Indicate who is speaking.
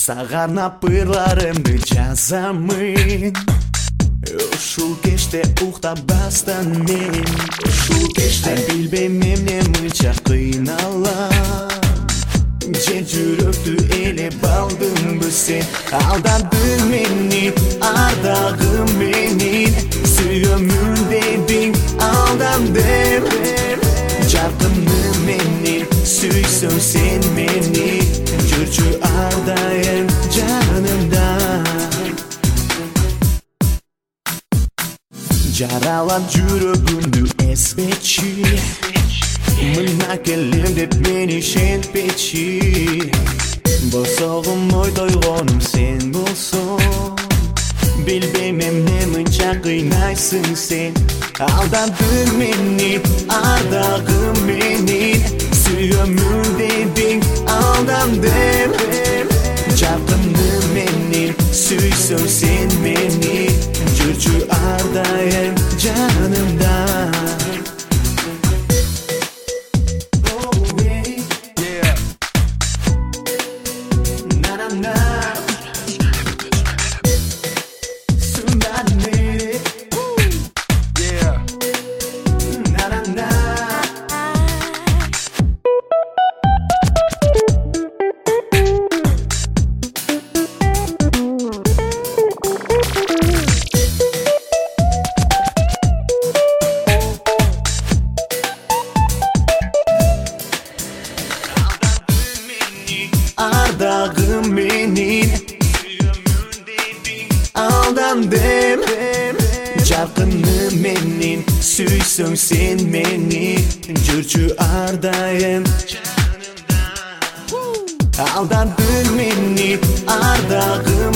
Speaker 1: Сағарнап ырларымды жазамын. Ушул кечте уктабастан мен, ушул кечте билбейм эмне мынча кыйналам. Жер жүрөктү ээлеп алдыңбы сен, алдандың мени, ардагым менин. Сүйөмүн дедиң, алдандым. Жаркыны менин, сүйсөң сен мени, жүрчү ар дайым жанымда. Жаралап жүрөгүмдү эсбечи, мына келем деп мени шентпечи. Босогум ой тойгонум сен болсоң, билбейм эмне мынча кыйнайсың сен. Алдандың мени, ардагым менин. Сүйөмүн дедиң, алдандым. Жаркыны менин, сүйсөң сен мени, жүрчү ар дайым жанымда. Ардагым менин, сүйөмүн дедиң, алдандым. Жаркыны менин, сүйсөң сен мени, жүрчү ар дайым жанымда. Алдандың мени, ардагым